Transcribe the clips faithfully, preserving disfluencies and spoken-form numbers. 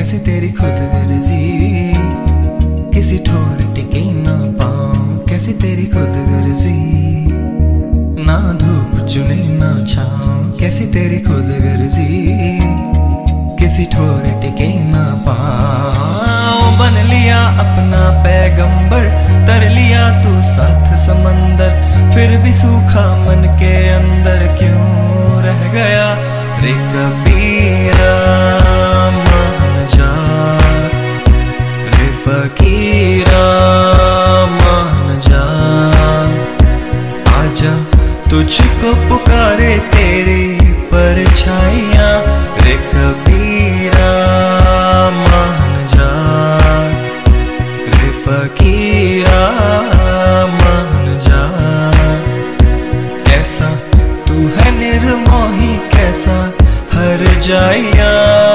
कैसी तेरी खुद गर्जी, किसी ठोर टिके ना पाऊं। कैसी तेरी खुद गर्जी, ना धूप चुने ना छाऊं। कैसी तेरी खुद गर्जी, किसी ठोर टिके ना पाऊं। बन लिया अपना पैगंबर, तर लिया तू साथ समंदर। फिर भी सूखा मन के अंदर क्यों रह गया रे कबीरा। मान जा रे फकीरा, मान जा आजा तुझको पुकारे तेरी परछाइयां रे कबीरा। मान जा रे फकीरा, मान जा। कैसा तू है निर्मोही, कैसा हर जाइया।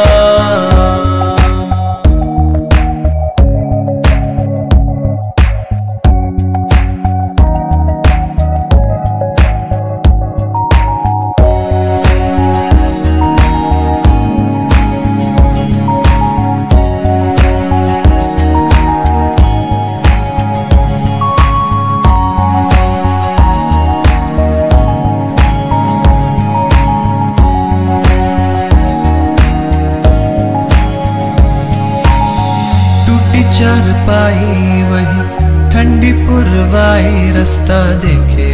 चार पाई वही ठंडी पुरवाई रास्ता देखे।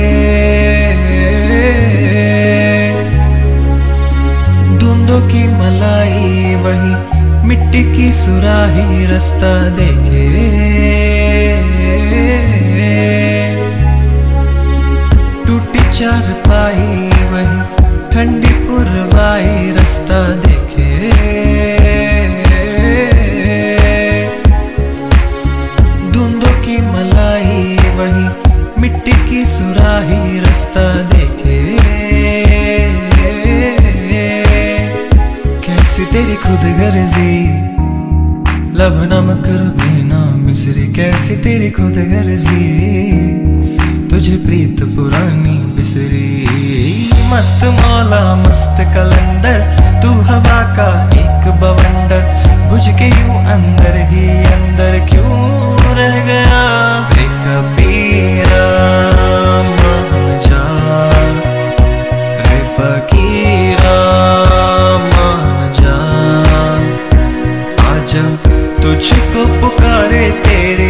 धुंधों की मलाई वही मिट्टी की सुराही रास्ता देखे। टूटी चार पाई वही ठंडी पुरवाई रास्ता देखे। मलाई वही मिट्टी की सुराही रास्ता देखे। कैसी तेरी खुद गर्जी, लब नमक बिना मिसरी। कैसी तेरी खुद गर्जी, तुझे प्रीत पुरानी बिसरी। मस्त मौला मस्त कलंदर, तू हवा का एक बवंडर। बुझ के यूं अंदर ही अंदर क्यों रह गया रे कबीरा। मान जा रे फकीरा, मान जा आजा तुझको पुकारे तेरे